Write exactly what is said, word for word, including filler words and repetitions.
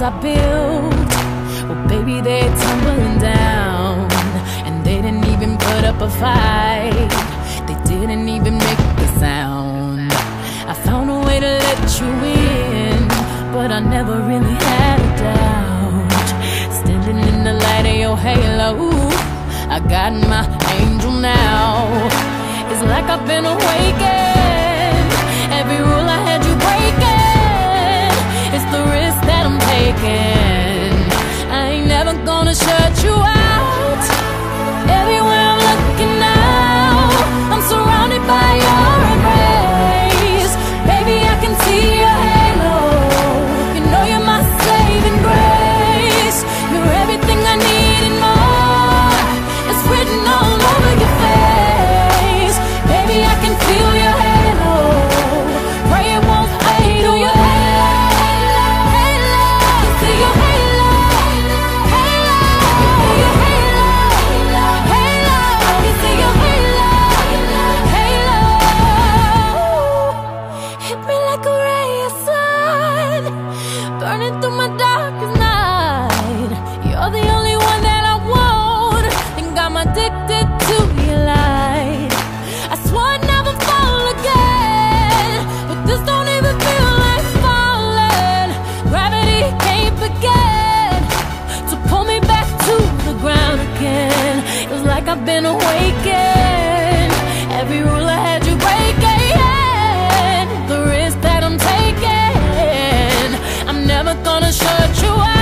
I built, well baby, they're tumbling down. And they didn't even put up a fight, they didn't even make the sound. I found a way to let you in, but I never really had a doubt. Standing in the light of your halo, I got my angel now. It's like I've been awakened, every rule I had you breaking. It's the risk that I'm taking, I ain't never gonna shut you out. Everywhere I'm looking now, I'm surrounded by your embrace. Baby, I can see your halo, you know you're my saving grace. You're everything I need and more, it's written all over your face. Baby, I can feel your halo, pray it won't fade. Oh, your halo, halo, see your halo, halo, your halo, halo, you see your halo, halo. Hit me like a ray of sun, burning through my darkest night. You're the only one that I want, think I'm addicted to your light. I swore I'd never fall again, but this don't even feel like falling. Gravity can't begin to pull me back to the ground again. It's like I've been awakened, every rule I had you breaking. The risk that I'm taking, I'm never gonna shut you out.